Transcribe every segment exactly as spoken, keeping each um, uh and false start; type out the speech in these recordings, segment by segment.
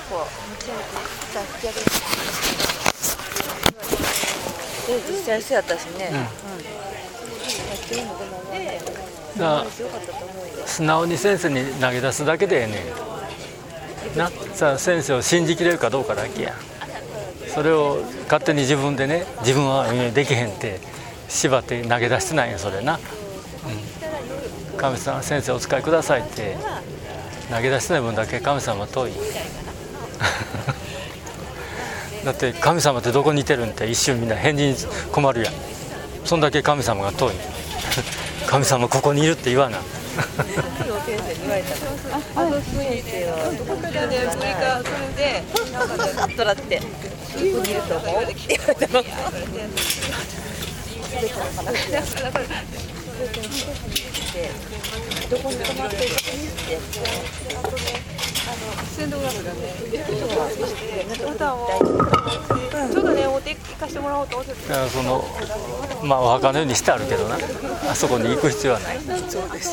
こ持ち上げてさ引き上げてで実際そうやったしね、うんだから素直に先生に投げ出すだけでええねんな。さあ先生を信じきれるかどうかだけや。それを勝手に自分でね、自分はできへんって縛って投げ出してないよそれな、うん、神様先生お使いくださいって投げ出してない分だけ神様は遠いだって神様ってどこにいてるんって一瞬みんな返事に困るやん。そんだけ神様が遠い神様ここにいるって言わな先生に言われたあの先生はどこかでねそれかそれでなんかねあっとらってここにいると思うって言われたの全ての話だからこれどこに泊まってるかにってやってあとねあの鮮度グラフがね歌をちょっとねお手行かしてもらおうと思ってた。そのまあお墓のようにしてあるけどな、あそこに行く必要はない。そうです。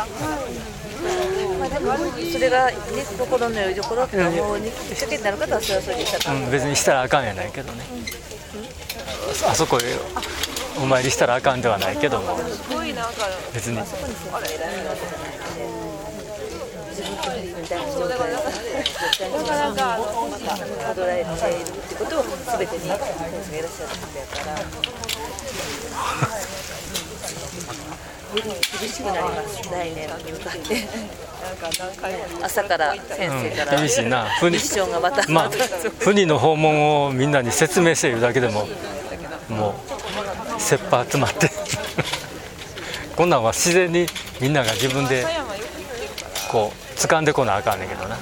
まあでもそれがね心のよりどころって思うにきっかけになる方はそれはそれでしたから。うん、別にしたらあかんやないけどね。あそこへお参りしたらあかんではないけども。別に。そうだからなんかなんか踊られているってことをすべてに先生がいらっしゃるんだからより厳しくなります。来年に向かって朝から先生から、うん、厳しいな。ミッションがまたまあ船の訪問をみんなに説明しているだけでももう切羽詰まってこんなんは自然にみんなが自分でこう掴んでこなあかんねんけどな。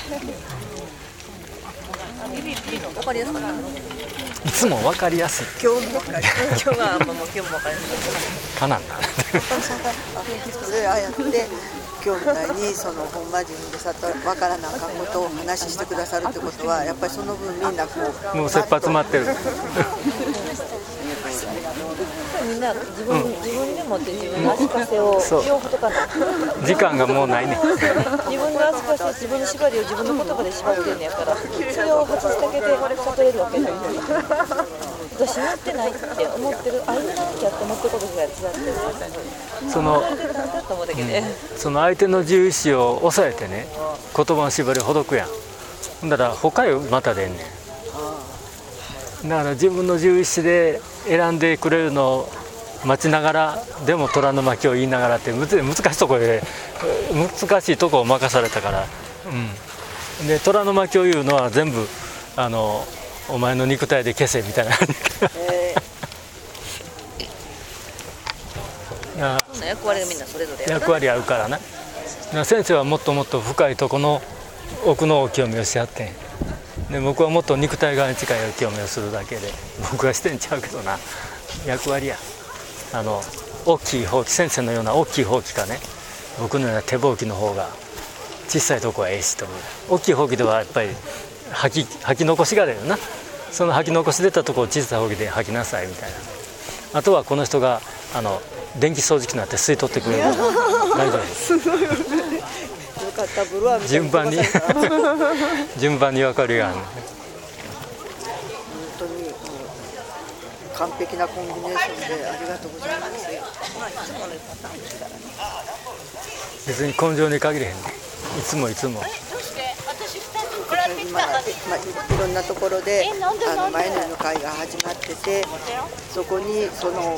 わかりやすかった。いつもわかりやすい。今日もわかりやすい。今日はもう今日もわかりやすい。かなんだ。それああやって今日みたいにそのほんま自分でさっとわからなあかんことをお話ししてくださるってことはやっぱりその分みんなこうもう切羽詰まってる。みんな自分、うん、自分でもって自分の足かせをしようとかな時間がもうないね自分の足かせ自分の縛りを自分の言葉で縛ってんねやからそれを外すだけで悟れるわけない私なってないって思ってるあれなきゃって思ってることが違ってその、うん、その相手の自由意志を抑えてね言葉の縛りをほどくやん。ほんだら他よまたでんねん。だから自分の自由意志で選んでくれるのを待ちながらでも虎の巻を言いながらって難しいところで難しいとこを任されたから、うん、で虎の巻を言うのは全部あのお前の肉体で消せみたいな感じ、えー、そんな役割がみんなそれぞれや役割あるからな。先生はもっともっと深いとこの奥のお清めをし合ってんで僕はもっと肉体側に近いお清めをするだけで僕はしてんちゃうけどな役割や。あの大きいほうき先生のような大きいほうきかね僕のような手ほうきの方が小さいとこはええしと思う。大きいほうきではやっぱり吐き、吐き残しが出るな。その吐き残し出たところを小さいほうきで吐きなさいみたいな。あとはこの人があの電気掃除機になって吸い取ってくれるから大丈夫順番に順番に分かるやん。本当に完璧なコンビネーションでありがとうございます。別に根性に限れへんね。いつもいつも今、まあ、いろんなところであの前の日の会が始まっててそこにその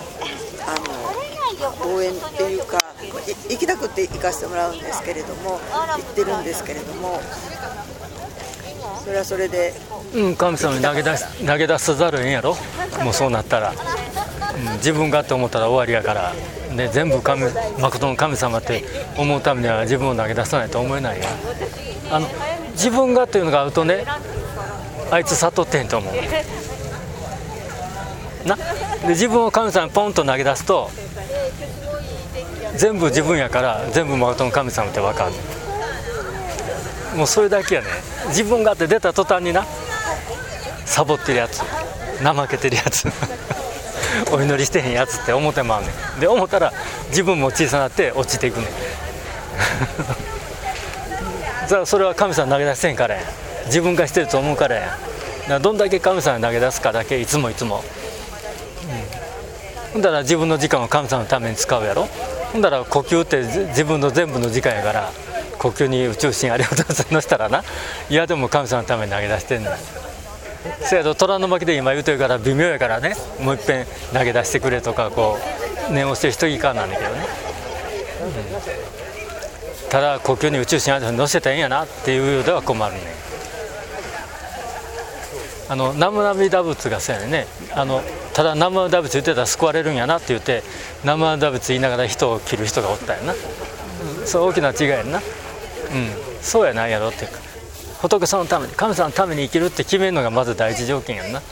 あの応援っていうか行きたくて行かせてもらうんですけれども行ってるんですけれどもそれはそれで、うん、神様に投げ出し、投げ出さざるをえんやろもうそうなったら、うん、自分がって思ったら終わりやから、ね、全部神誠の神様って思うためには自分を投げ出さないと思えないやあの自分がっていうのがあるとねあいつ悟ってへんと思うな。で自分を神様にポンと投げ出すと全部自分やから全部誠の神様って分かる。もうそれだけやね。自分がって出た途端になサボってるやつ怠けてるやつお祈りしてへんやつって思ってまうねん。で思ったら自分も小さなって落ちていくねんらそれは神様投げ出してんからや。自分がしてると思うからや。だからどんだけ神様に投げ出すかだけいつもいつも、うん、ほんだら自分の時間を神様のために使うやろ。ほんだら呼吸って自分の全部の時間やから、呼吸に宇宙心ありがとうございましたらな、いやでも神様のために投げ出してんねん。せやと虎の巻で今言うてるから微妙やからね、もういっぺん投げ出してくれとかこう念をしてる人いかんなんだけどね、うん、ただ呼吸に宇宙心ありがとう乗せたらええんやなっていうようでは困るね。あの南無阿弥陀仏がそうやね、あのただ南無阿弥陀仏言ってたら救われるんやなって言って南無阿弥陀仏言いながら人を切る人がおったよな、うん、そう大きな違いやんな、うん、そうやないやろっていうか、仏様のために神様のために生きるって決めるのがまず第一条件やんな。だ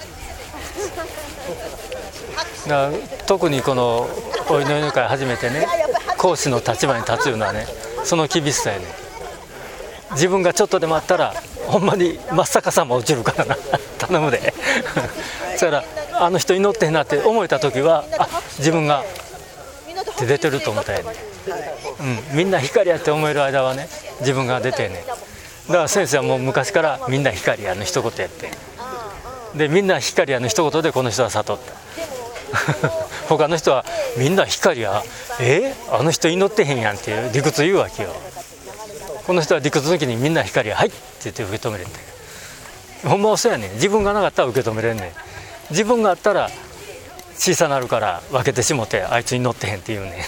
から特にこのお祈りの会初めてね講師の立場に立ついうのはね、その厳しさやね。自分がちょっとでもあったらほんまに真っ逆さま落ちるからな頼むでそしたらあの人祈ってんなって思えた時は、あ自分がって出てると思ったやね、うん、みんな光やって思える間はね自分が出てんね。だから先生はもう昔からみんな光やの一言やって、でみんな光やの一言でこの人は悟った他の人はみんな光や、えー、あの人祈ってへんやんっていう理屈言うわけよ。この人は理屈の時にみんな光やはいって言って受け止めれんねん。ほんまはそうやねん。自分がなかったら受け止めれんねん。自分があったら小さなるから分けてしもてあいつ祈ってへんって言うねんだ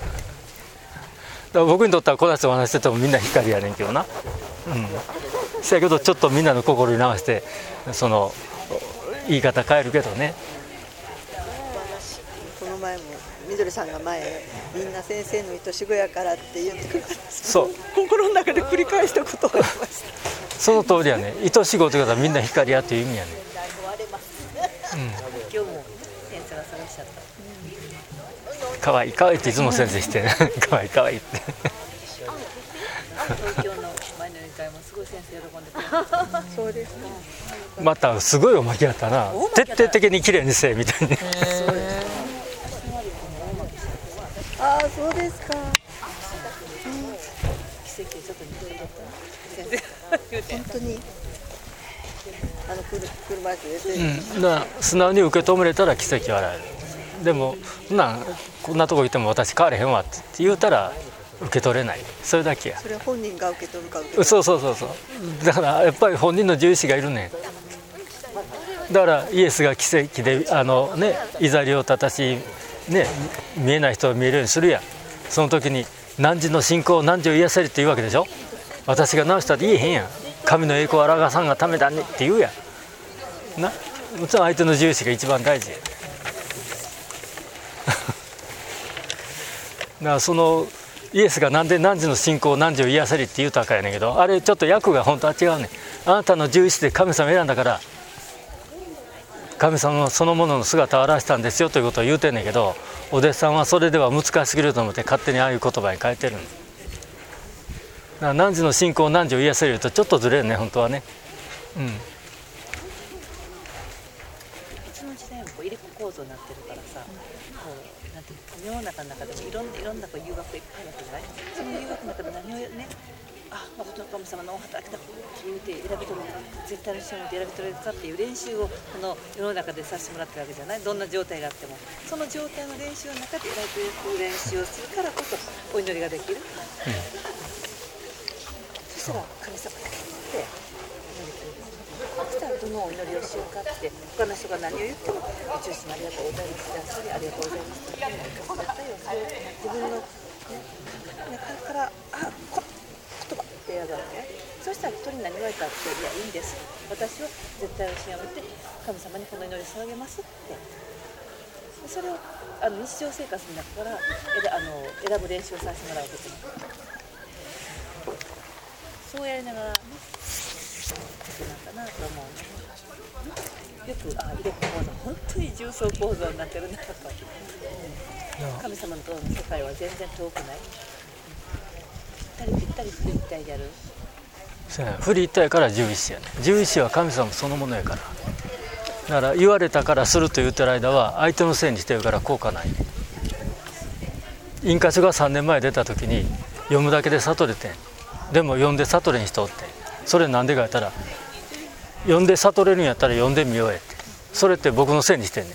から僕にとってはこの人と話しててもみんな光やねんけどな、うん、そやけどちょっとみんなの心に直してその言い方変えるけどね。 この前もみどりさんが前みんな先生の愛し子やからって言ってくれたんです。 そう心の中で繰り返したことがありました。 その通りやね。愛し子ということはみんな光やっていう意味やね、うん、 今日も先生が探しちゃった。 かわいいかわいいっていつも先生してねかわいいかわいいって東京の前の宴会もすごい先生喜んでくれた。 そうですか。 またすごいおまけやったな。徹底的に綺麗にせえみたいにああそうですか。 奇跡ちょっと似てるだった先生が言うて本当にあの車車椅子ですうね、 ん、だから素直に受け止めれたら奇跡はある。でもなんこんなとこいても私変われへんわって言うたら受け取れない、それだけや。 それは本人が受け取るか受け取るか。 そうそうそうそう。だからやっぱり本人の重視がいるね。だからイエスが奇跡であのねいざりを正しね見えない人を見えるようにするやん。その時に汝の信仰を汝を癒せるって言うわけでしょ。私が治したって言えへんやん。神の栄光を表さんがためだねって言うやんな。もちろん相手の重視が一番大事やだからそのイエスがなんで汝の信仰を汝を癒せるって言うたかやねんけど、あれちょっと訳が本当は違うねん。あなたの重視で神様を選んだから神様のそのものの姿を表したんですよということを言うてんねんけど、お弟子さんはそれでは難しすぎると思って勝手にああいう言葉に変えてるんです。だから汝の信仰を汝を癒せるとちょっとずれるね本当はね、うん、いつの時代もこう入れ子構造になってるからさ、こうなんていう世の中の中でもいろんないろんなこう誘惑がいっぱいあるわけじゃない。その誘惑の中で何をね、あ、誠の神様のお働きだと言うて選び取る絶対の信を選び取れるかっていう練習をこの世の中でさせてもらってるわけじゃない。どんな状態があってもその状態の練習の中で選び取る練習をするからこそお祈りができる、うん、そしたら神様だけってそしたらどのお祈りをしようかって他の人が何を言っても宇宙様ありがとうございます、じゃあそれありがとうございますって自分の、ね、中からあこ言葉ってやるわけ。そしたら人に何言われたっていやいいんです、私は絶対を信やめて神様にこの祈りを捧げますって、それをあの日常生活の中からあの選ぶ練習をさせてもらうことにそうやりながらねなんかなと思うね。よくあ入れ子構造本当に重層構造になってるなと、うん、神様との世界は全然遠くない、うん、ぴったりぴったり振り一体でやる。 そうや振り一体から十一支やね。十一支は神様そのものやから。だから言われたからすると言ってる間は相手のせいにしてるから効果ないね。印花書がさんねんまえ出た時に読むだけで悟れてん。 でも読んで悟れん人って、それなんでか言ったら、読んで悟れるんやったら読んでみようやって、それって僕のせいにしてんねん。だ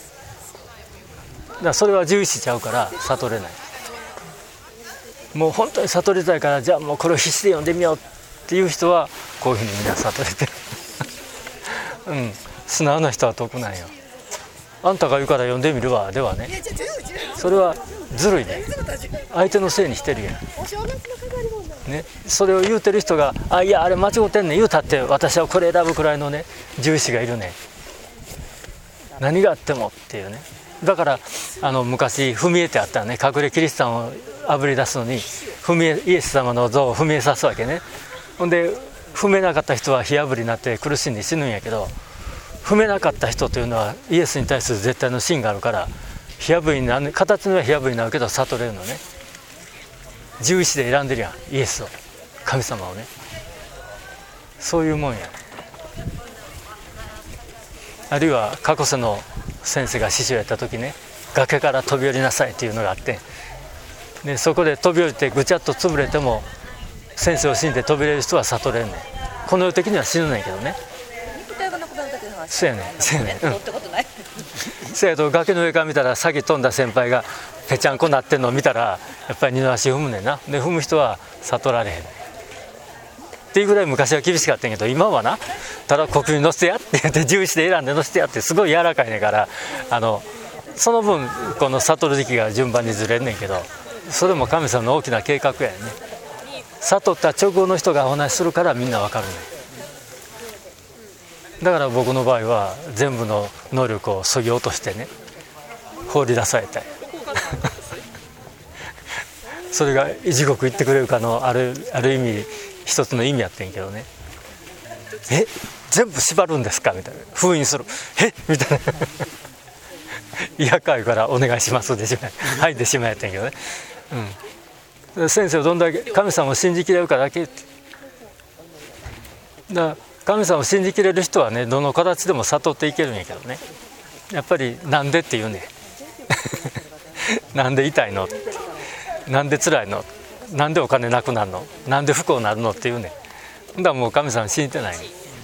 からそれは自由意志ちゃうから悟れない。もう本当に悟りたいから、じゃあもうこれを必死で読んでみようっていう人はこういうふうにみんな悟れてるうん、素直な人は得なんよ。あんたが言うから読んでみるわではね、それはずるいね。相手のせいにしてるやん、ね、それを言うてる人が「あいやあれ間違ってんねん」言うたって私はこれ選ぶくらいのね自由意志がいるねん、何があってもっていうね。だからあの昔踏み絵ってあったらね、隠れキリシタンをあぶり出すのに踏み絵、イエス様の像を踏み絵さすわけね。ほんで踏めなかった人は火あぶりになって苦しんで死ぬんやけど、踏めなかった人というのはイエスに対する絶対の信があるから、火あぶりになる、形のは火あぶりになるけど悟れるのね。自由意志で選んでるやん、イエスを、神様をね。そういうもんや。あるいは過去世の先生が師匠やった時ね、崖から飛び降りなさいっていうのがあって、でそこで飛び降りてぐちゃっと潰れても先生を信じて飛び降りる人は悟れんねん。この世的には死ぬねんけどね。そうやねん、そうやねん、うん、そうやと崖の上から見たら先飛んだ先輩がぺちゃんこなってんのを見たらやっぱり二の足踏むねんな。で踏む人は悟られへんっていうぐらい昔は厳しかったんやけど、今はな、ただ呼吸に乗せてやって言って自由意志で選んで乗せてやってすごい柔らかいねんから、あのその分この悟る時期が順番にずれんねんけど、それも神様の大きな計画やね。悟った直後の人がお話しするからみんなわかるねん。だから僕の場合は全部の能力をそぎ落としてね、放り出されたいそれが地獄行ってくれるかのある、ある意味一つの意味やってんけどね。え全部縛るんですかみたいな、封印する、えみたいないやかいからお願いしますでしまいはいでしまいやってんけどね、うん、先生はどんだけ神様を信じきれるかだけって。だから神様を信じきれる人はね、どの形でも悟っていけるんやけどね、やっぱりなんでって言うねなんで痛いの、なんで辛いの、なんでお金なくなるの、なんで不幸になるのって言うね。だからもう神様信じてない。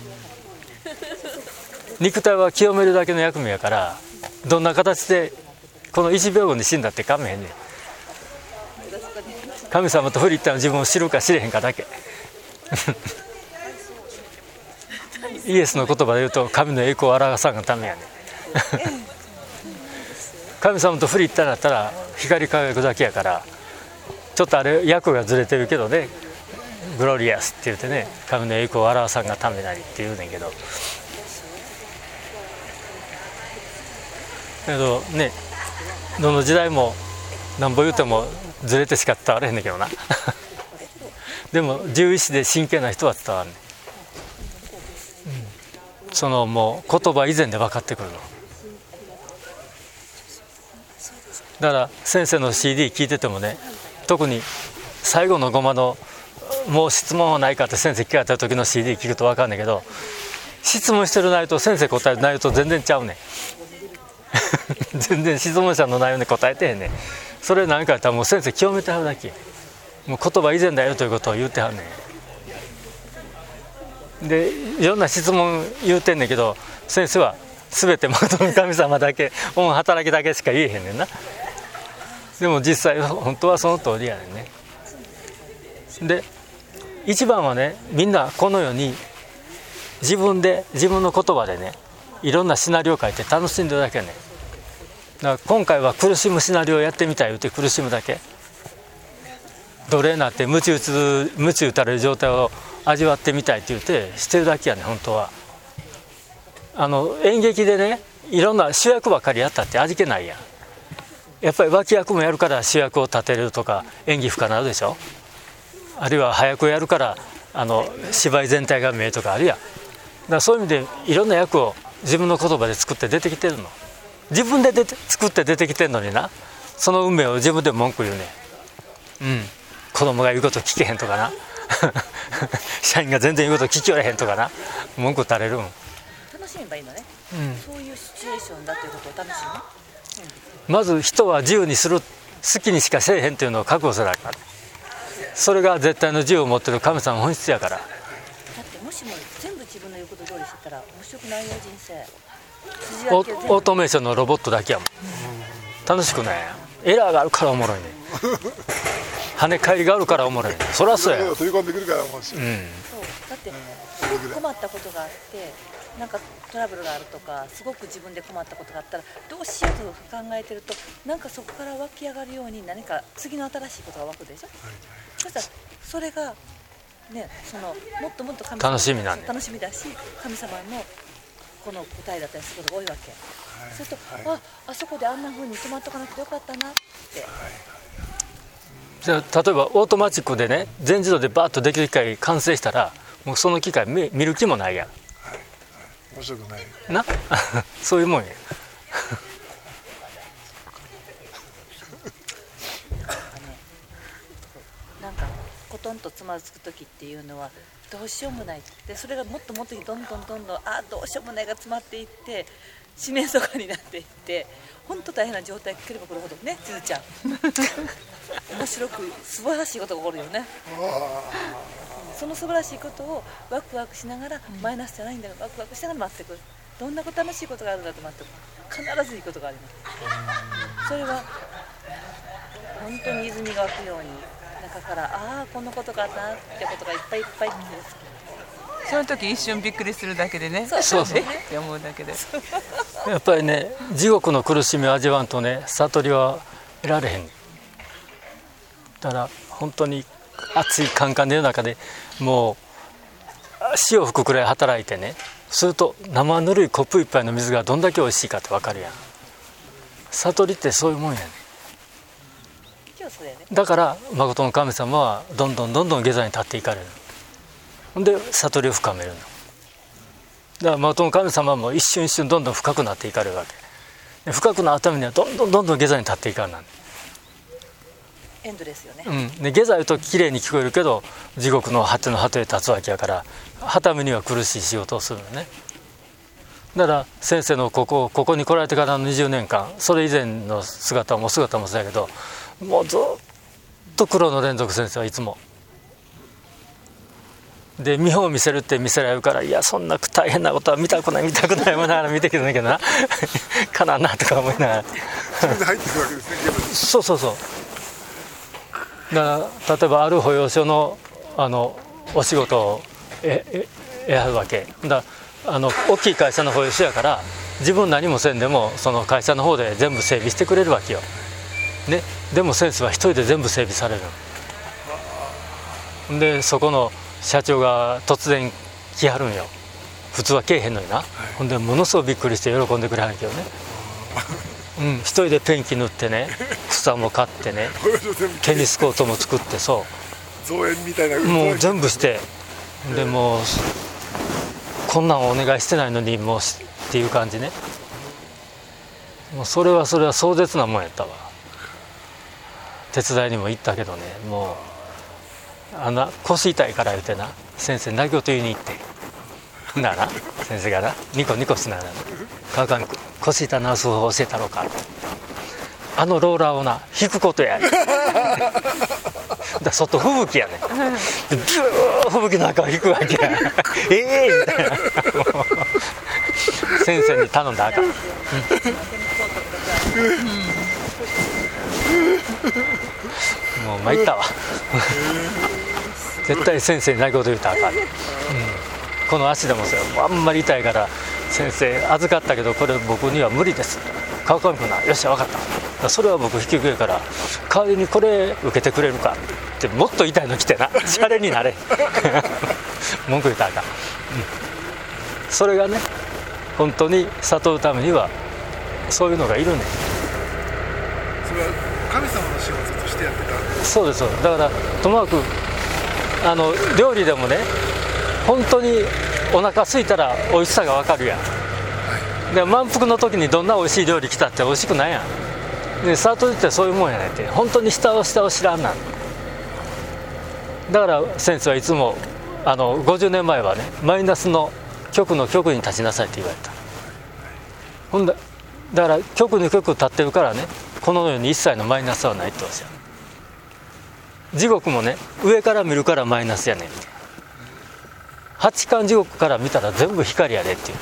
肉体は清めるだけの役目やから、どんな形でこのいちびょうごに死んだってかめへんねん。神様と振り入ったの自分を知るか知れへんかだけイエスの言葉で言うと神の栄光を表さんがためやねん神様と振り入ったんだったら光り輝くだけやから、ちょっとあれ役がずれてるけどね、グロリアスって言ってね、神の栄光を表さんがためなりって言うねんけど、けどね、どの時代もなんぼ言うてもずれてしか伝われへんねんけどなでも自由意志で真剣な人は伝わるねん、うん、そのもう言葉以前で分かってくるのだから先生の シーディー 聞いててもね、特に最後のゴマのもう質問はないかって先生聞かれた時の シーディー 聞くと分かんないけど、質問してる内容と先生答える内容と全然ちゃうねん全然質問者の内容に答えてへんねん。それ何かやったらもう先生清めてはるだけ、もう言葉以前だよということを言ってはんねん。でいろんな質問言うてんねんけど、先生は全て誠の神様だけ、恩働きだけしか言えへんねんな。でも実際本当はその通りやねんね。で一番はね、みんなこの世に自分で自分の言葉でね、いろんなシナリオを書いて楽しんでるだけやねん。だから今回は苦しむシナリオをやってみたい言うて苦しむだけ、奴隷になって鞭打つ鞭打たれる状態を味わってみたいって言ってしてるだけやねん。本当はあの演劇でね、いろんな主役ばかりやったって味気ないやん。やっぱり脇役もやるから主役を立てれるとか演技不可なるでしょ。あるいは早くやるからあの芝居全体が見えるとかあるやん。だからそういう意味でいろんな役を自分の言葉で作って出てきてるの。自分で出て作って出てきてるのにな、その運命を自分で文句言うね。うん、子供が言うこと聞けへんとかな社員が全然言うこと聞きよれへんとかな、文句垂れるん。 楽しめばいいのね、うん、そういうシチュエーションだということを楽しむ、うん、 まず人は自由にする、好きにしかせえへんっていうのを覚悟せなあかん。 それが絶対の自由を持ってる神様の本質やから。 だってもしも全部自分の言うこと通りしてたら面白くないよ人生。筋オ書きを全部オートメーションのロボットだけやもん。楽しくないやん。エラーがあるからおもろいね。跳ね返りがあるからおもろいね。そりゃそうや。 飛び込んでくるから面白い。 うん。 そうだって困ったことがあってなんかトラブルがあるとかすごく自分で困ったことがあったらどうしようと考えてるとなんかそこから湧き上がるように何か次の新しいことが湧くでしょ、そしたらそれがねそのもっともっと神様楽しみなんで楽しみだし神様のこの答えだったりすることが多いわけ、はい、そうすると、はい、ああそこであんな風に止まっとかなくてよかったなって、はいじゃあ例えばオートマチックでね全自動でバーッとできる機械完成したらもうその機械 見, 見る気もないやん、 はいはい、面白くないなそういうもんやなんかコトンとつまずく時っていうのはどうしようもないでそれがもっともっとどんどんどんどんあどうしようもないが詰まっていって四面楚歌になっていって本当大変な状態が来れば来るほどねちずちゃん面白く素晴らしいことが起こるよねその素晴らしいことをワクワクしながら、うん、マイナスじゃないんだからワクワクしながら待ってくるどんな楽しいことがあるんだと待ってくる必ずいいことがありますそれは本当に泉が湧くように中からああこんなことがあったなってことがいっぱいいっぱい来てその時一瞬びっくりするだけでねそうそうそうって思うだけでやっぱりね地獄の苦しみを味わんとね悟りは得られへんだから本当に熱いカンカンの中でもう潮吹くくらい働いてねすると生ぬるいコップ一杯の水がどんだけ美味しいかって分かるやん悟りってそういうもんやねだから誠の神様はどんどんどんどん下座に立っていかれるほんで悟りを深めるのだから誠の神様も一瞬一瞬どんどん深くなっていかれるわけで深くなるためにはどんどんどんどん下座に立っていかるなんエンドレスよね、 うん、で下座言うときれいに聞こえるけど地獄の果ての果てへ立つわけやからはためには苦しい仕事をするのねだから先生のここここに来られてからのにじゅうねんかんそれ以前の姿も姿もそうやけどもうずっと苦労の連続先生はいつもで見本を見せるって見せられるからいやそんな大変なことは見たくない見たくない思いながら見てきてんだけどなかなわんなとか思いながら自分で入ってくるわけですねそうそうそうだから例えばある保養所のあのお仕事をええやるわけだあの大きい会社の保養所やから自分何もせんでもその会社の方で全部整備してくれるわけよ、ね、でも先生は一人で全部整備されるのでそこの社長が突然来はるんよ普通は来えへんのにな、はい、ほんでものすごくびっくりして喜んでくれはるけどねうん、一人でペンキ塗ってね草も刈ってねテニスコートも作ってそう造園みたいなもう全部してでもうこんなんお願いしてないのにもうっていう感じねもうそれはそれは壮絶なもんやったわ手伝いにも行ったけどねもうあの腰痛いから言うてな先生泣き言言いに行ってなら先生がなニコニコしながら川上君腰痛治す方法教えたろうかあのローラーをな引くことやだ外吹雪やねビュー吹雪の中を引くわけやええー、みたいな先生に頼んだらあかん、うん、もう参ったわ絶対先生に泣き言言うたらあかん、うん、この足でもそうあんまり痛いから先生預かったけどこれ僕には無理です川上君なよっしゃ分かったそれは僕引き受けるから代わりにこれ受けてくれるかってもっと痛いの来てなシャレになれ文句言ったらあかん、うん、それがね本当に悟るためにはそういうのがいるねんそれは神様の仕業としてやってたそうですだからともかくあの料理でもね本当にお腹空いたら美味しさが分かるやん、はい、で満腹の時にどんな美味しい料理来たって美味しくないやんで悟りってそういうもんやねんって本当に下を下を知らんなんだから先生はいつもあのごじゅうねんまえはねマイナスの極の極に立ちなさいって言われたほんだだから極に極立ってるからねこのように一切のマイナスはないっておっしゃる地獄もね上から見るからマイナスやねん。八巻地獄から見たら全部光やでって言って、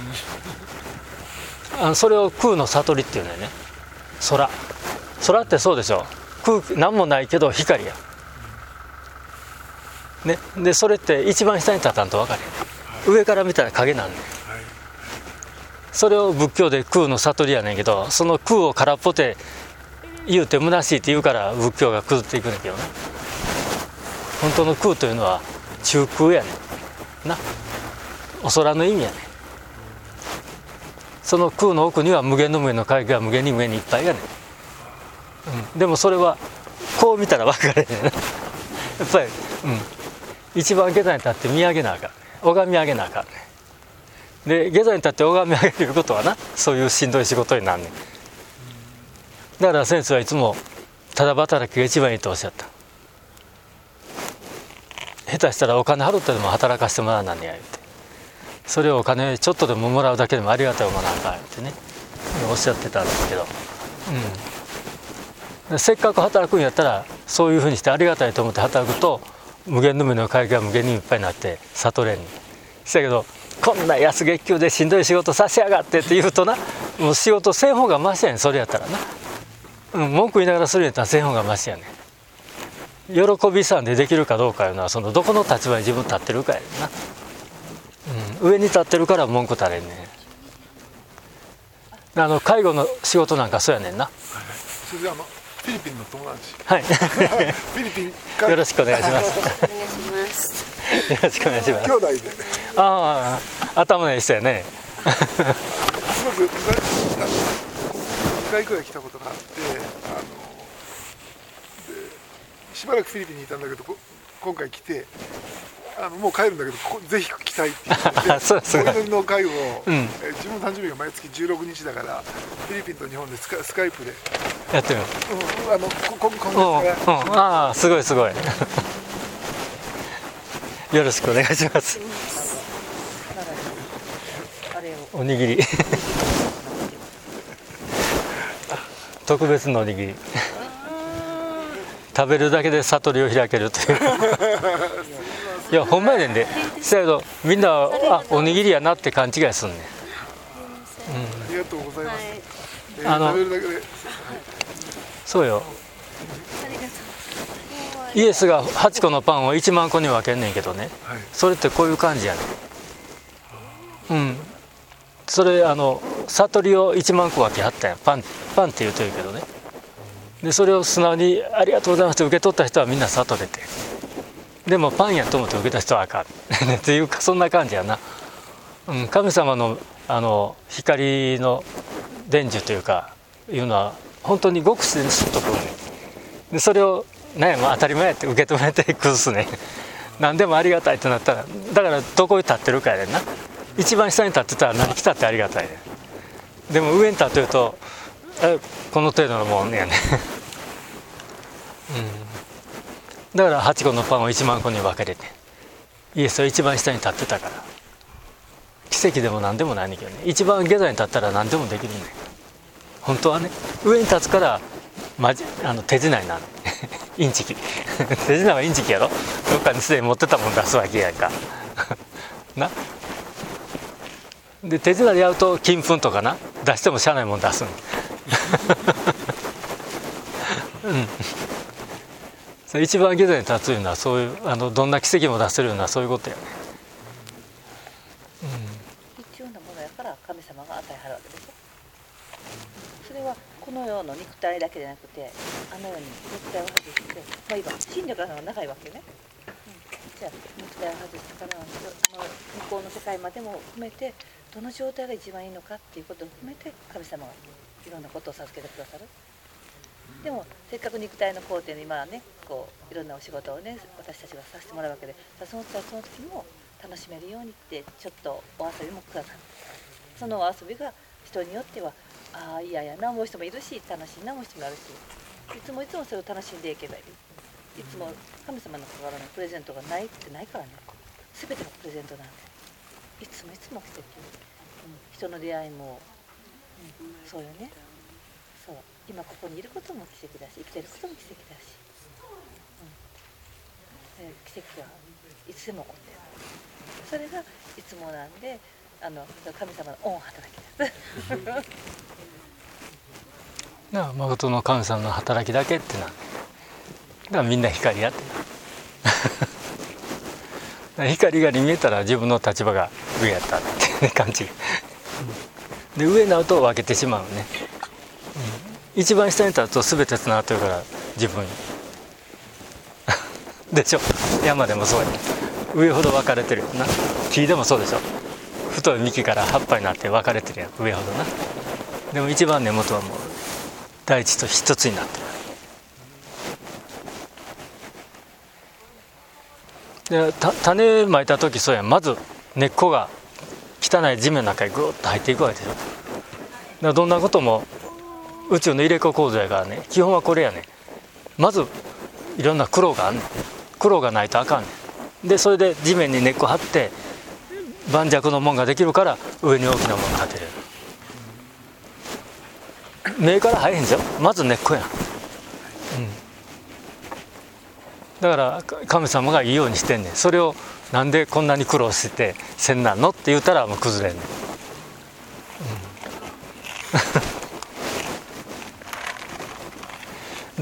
あのそれを空の悟りっていうのよね。空空ってそうでしょ、空気何もないけど光や、ね、でそれって一番下に立たんと分かるよ、上から見たら影なんねん。それを仏教で空の悟りやねんけど、その空を空っぽて言うて虚しいって言うから仏教が崩っていくんだけどね。本当の空というのは中空やねんな、お空の意味やねん。その空の奥には無限の無限の海が無限に無限にいっぱいやねん、うん、でもそれはこう見たら分かれへんねんやっぱり、うん、一番下座に立って見上げなあかん、拝み上げなあかんねん。で下座に立って拝み上げることはな、そういうしんどい仕事になんねん。だから先生はいつもただ働きが一番いいとおっしゃった。下手したらお金払ってでも働かせてもらわなんねや言って、それをお金ちょっとでももらうだけでもありがたいものなんかってねおっしゃってたんですけど、うん、せっかく働くんやったらそういうふうにしてありがたいと思って働くと無限の無の海が無限にいっぱいになって悟れんねん。せやけどこんな安月給でしんどい仕事させやがってって言うとな、もう仕事せん方がマシやねん。それやったらな、うん、文句言いながらするんやったらせん方がマシやねん。喜びさんでできるかどうかいうのはそのどこの立場に自分立ってるかやねんな、うん、上に立ってるから文句たれんねん。あの介護の仕事なんかそうやねんな。 それであのフィリピンの友達、 はい。 フィリピンかよろしくお願いします。 お願いしますよろしくお願いします。 兄弟でああ、頭のいい人やね。 すごくにかいくらい来たことがあって、あのしばらくフィリピンにいたんだけど、こ今回来てあのもう帰るんだけどこぜひ来たいって言ってそうそうお祈りの会を、 うん、 え自分の誕生日が毎月じゅうろくにちだからフィリピンと日本でスカ、スカイプでやってる、 うん、あのここ今うん月から、 うん、ああすごいすごいよろしくお願いします。おにぎり特別のおにぎり食べるだけで悟りを開けるといういやほんまやねんで。せやけどみんなあおにぎりやなって勘違いすんねん、うん、 ありがとうございます、えあのー、食べるだけで、はい、 そうよ。イエスがはちこのパンをいちまんこに分けんねんけどね、 はい、 それってこういう感じやねん、うん、それあの悟りをいちまんこ分けはったんや。パンパンって言うとるけどね。でそれを素直にありがとうございますって受け取った人はみんな悟れて、でもパンやと思って受けた人はあかんっていうかそんな感じやな、うん、神様のあの光の伝授というかいうのは本当にごく自然にすっとくるねん。でそれを何やもう当たり前やって受け止めて崩すね何でもありがたいってなったら、だからどこに立ってるかやねんな。一番下に立ってたら何来たってありがたいねん。でも上に立ってるとえこの程度のもんやね、うん、だからはちこのパンをいちまんこに分けれてイエスは一番下に立ってたから奇跡でも何でもないねんけどね。一番下座に立ったら何でもできるねん本当はね。上に立つからまじあの手品になるインチキ手品はインチキやろ。どっかにすでに持ってたもん出すわけやんかな。で手品でやると金粉とかな出してもしゃあないもん出すんうん、それ一番下座に立つようなそういうあのどんな奇跡も出せるようなそういうことやね、 必要なものやから神様が与えはるわけでしょ。それはこの世の肉体だけじゃなくてあの世に肉体を外して、まあ、今心力が長いわけね、うん、じゃあ肉体を外してからの向こうの世界までも含めてどの状態が一番いいのかっていうことを含めて神様がいろんなことを授けてくださる。でもせっかく肉体の工程に今はねこういろんなお仕事をね私たちがさせてもらうわけで、そのその時も楽しめるようにってちょっとお遊びもくださる。そのお遊びが人によってはああ嫌やな思う人もいるし楽しいな思う人もあるし、いつもいつもそれを楽しんでいけばいい。いつも神様のからのプレゼントがないってないからね。全てのプレゼントなんでいつもいつも奇跡、うん、人の出会いも、うん、そうよね。そう今ここにいることも奇跡だし生きてることも奇跡だし、うん、 奇跡はいつでも起こってる。それがいつもなんで、あの神様の恩働きです。 だから誠の神様の働きだけってな、だからみんな光やってな光がに見えたら自分の立場が上やったっていう感じで、上になると分けてしまうね、うん、一番下に立つと全てつながってるから自分でしょ。山でもそうやね、上ほど分かれてるよな。木でもそうでしょ、太い幹から葉っぱになって分かれてるやん、上ほどな。でも一番根元はもう大地と一つになってる。でた種まいた時そうやん、まず根っこが汚い地面の中にぐーっと入っていくわけでしょ。だからどんなことも宇宙の入れ子構造やからね、基本はこれやね。まずいろんな苦労があんねん。苦労がないとあかんねん。でそれで地面に根っこ張って盤石のもんができるから上に大きなものが立てれる。根から生えへんじゃん、まず根っこやん、うん、だから神様がいいようにしてんねん。それをなんでこんなに苦労してせんなんのって言ったらもう崩れんねん、うん、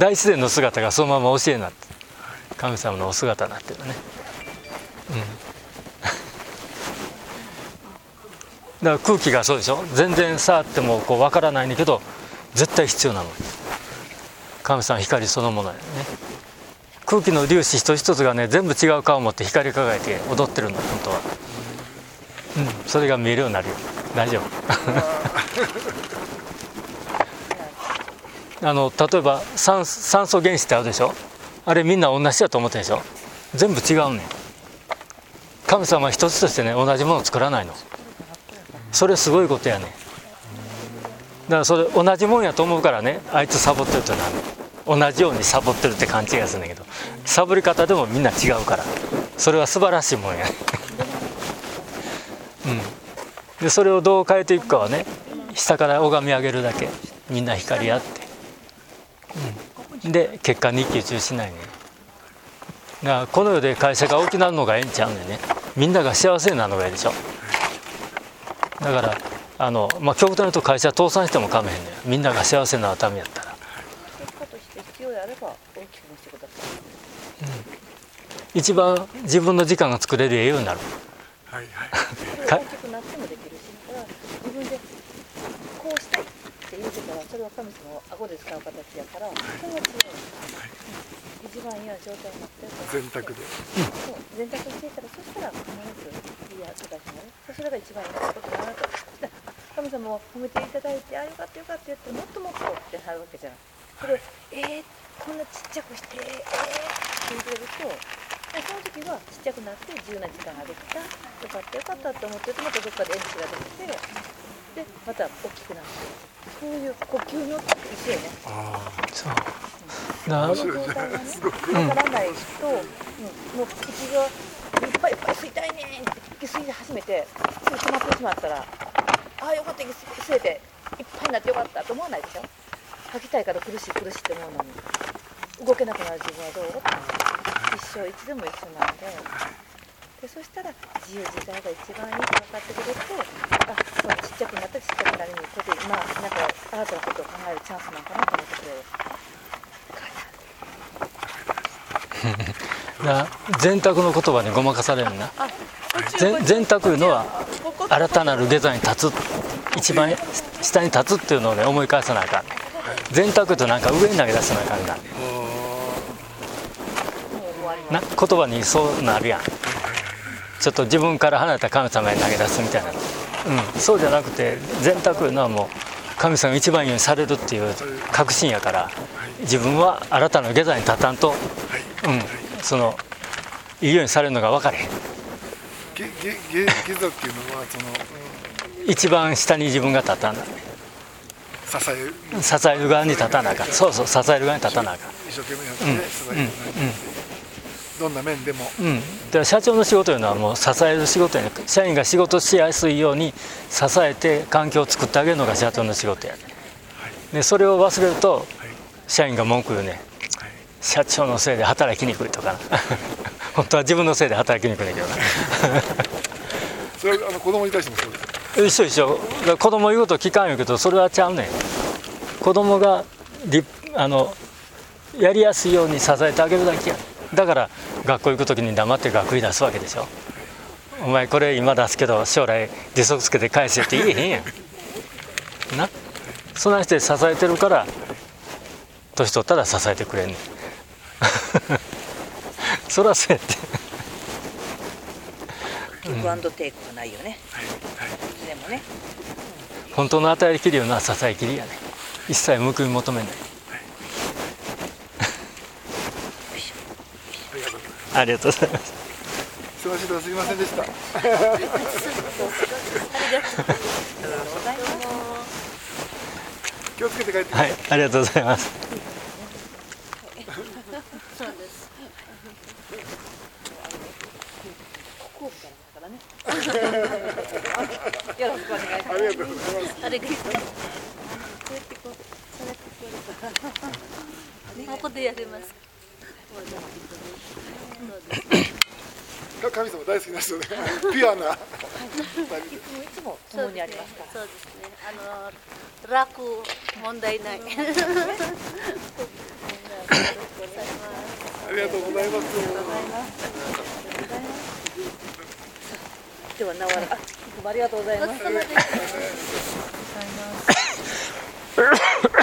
大自然の姿がそのまま教えになって神様のお姿になってるね、うん、だから空気がそうでしょ、全然触ってもこう分からないんだけど絶対必要なの。神様は光そのものやね。空気の粒子一つ一つがね全部違う顔を持って光り輝いて踊ってるの本当は、うん、それが見えるようになるよ。大丈夫あの例えば 酸, 酸素原子ってあるでしょ、あれみんな同じだと思ってるでしょ。全部違うねん。神様は一つとしてね同じものを作らないの。それすごいことやねん。だからそれ同じもんやと思うからね、あいつサボってるとなる。同じようにサボってるって勘違いするんだけど、サボり方でもみんな違うから、それは素晴らしいもんや、うん、でそれをどう変えていくかはね、下から拝み上げるだけ。みんな光り合って、うん、で結果に一喜一憂しないね。だからこの世で会社が大きなるのがええんちゃうねんね。みんなが幸せになるのがええでしょ。だからあの、まあ、極端に言うと会社倒産してもかめへんねん。みんなが幸せになるためやったら。 結果として必要であれば大きくしてください、 うん、一番自分の時間が作れるようになる。 はいはい。 大きくなってもできるし、だから自分でこうしたいって言うてからそれは神様を顎で使う形やから、それは強い、はい、一番嫌な状態になってるから全卓で、 そう全卓していたら、そしたら必ずいやとかしない、それが一番いいことだなと。神様を褒めていただいて、あよかったよかったよってもっともっとってなるわけじゃない。それえー、こんなちっちゃくしてえー、って言ってると、その時はちっちゃくなって自由な時間ができた、よかったよかったって思ってると、またどっかで縁ができて、でまた大きくなって、そういう呼吸によって一緒よね。 ああ、そう。 この状態がね、わからないと、うん、もう息がいっぱいいっぱい吸いたいねって息吸い始めて、すぐ止まってしまったら、ああよかった、息吸えていっぱいになってよかったと思わないでしょ。吐きたいから苦しい苦しいって思うのに、動けなくなる自分はどうって一生いつでも一緒なんで、でそしたら自由自在が一番いいと分かってくれて、あそうちっちゃくなったらちっちゃくなるにこうやって今なんか新たなことを考えるチャンスなんかなと思ってくれる。 全卓の言葉にごまかされるな。全卓いうのは新たなる下座に立つ、一番下に立つっていうのをね思い返さないかんね。全卓となんか上に投げ出さないかんな。な言葉にそうなるやん。ちょっと自分から離れた神様に投げ出すみたいな、うん、そうじゃなくて全卓いうのはもう神様が一番いいようにされるっていう確信やから、自分は新たな下座に立たんと、うん、そのいいようにされるのが分かれへん。 下座っていうのはその、 うん、一番下に自分が立たな支える支える側に立たなあかん。そうそう、支える側に立たなあかん。 一生懸命やって支える、うんうん、どんな面でも、 うん、だから社長の仕事というのはもう支える仕事やね。社員が仕事しやすいように支えて環境を作ってあげるのが社長の仕事やね、はい、でそれを忘れると、はい、社員が文句言うね、はい、社長のせいで働きにくいとかな本当は自分のせいで働きに行くんだけどなそれはあの子供に対してもそうです。 一緒一緒。だから子供言うこと聞かん言うけど、それはちゃうねん。子供がりあのやりやすいように支えてあげるだけや。だから学校行く時に黙って学費出すわけでしょ。お前これ今出すけど将来利息つけて返せって言えへんやんな。そんなして支えてるから年取ったら支えてくれんねんそりゃそうやってギブアンドテイクがないよね。いつでもね。 本当の与えきるような支えきりやね。一切報い求めない。ありがとうございます。 忙しいとこすみませんでした。気をつけて帰ってください。 はい、ありがとうございます。 よろしくお願いします。 ありがとうございます。 あれがここでやります。 神様大好きな人で、ピュアな。 いつも共にありますから。 そうですね。あの楽問題ない。 ありがとうございます。 ではなわら、あ、いつもありがとうございます。